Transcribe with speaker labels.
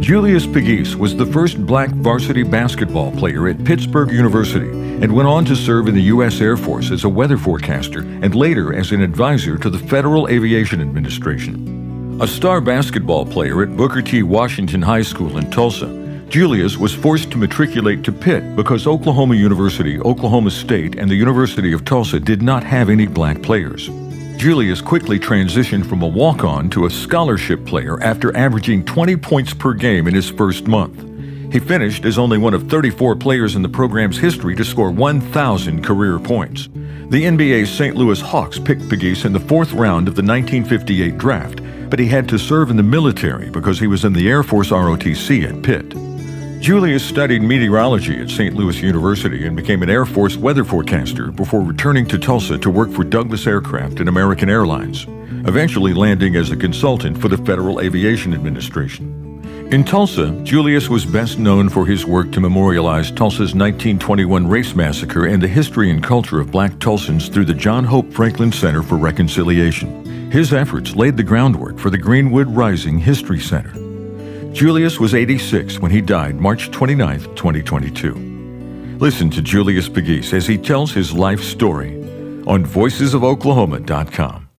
Speaker 1: Julius Pegues was the first black varsity basketball player at Pittsburgh University and went on to serve in the U.S. Air Force as a weather forecaster and later as an advisor to the Federal Aviation Administration. A star basketball player at Booker T. Washington High School in Tulsa, Julius was forced to matriculate to Pitt because Oklahoma University, Oklahoma State, and the University of Tulsa did not have any black players. Julius quickly transitioned from a walk-on to a scholarship player after averaging 20 points per game in his first month. He finished as only one of 34 players in the program's history to score 1,000 career points. The NBA's St. Louis Hawks picked Pegues in the fourth round of the 1958 draft, but he had to serve in the military because he was in the Air Force ROTC at Pitt. Julius studied meteorology at St. Louis University and became an Air Force weather forecaster before returning to Tulsa to work for Douglas Aircraft and American Airlines, eventually landing as a consultant for the Federal Aviation Administration. In Tulsa, Julius was best known for his work to memorialize Tulsa's 1921 race massacre and the history and culture of black Tulsans through the John Hope Franklin Center for Reconciliation. His efforts laid the groundwork for the Greenwood Rising History Center. Julius was 86 when he died March 29, 2022. Listen to Julius Pegues as he tells his life story on voicesofoklahoma.com.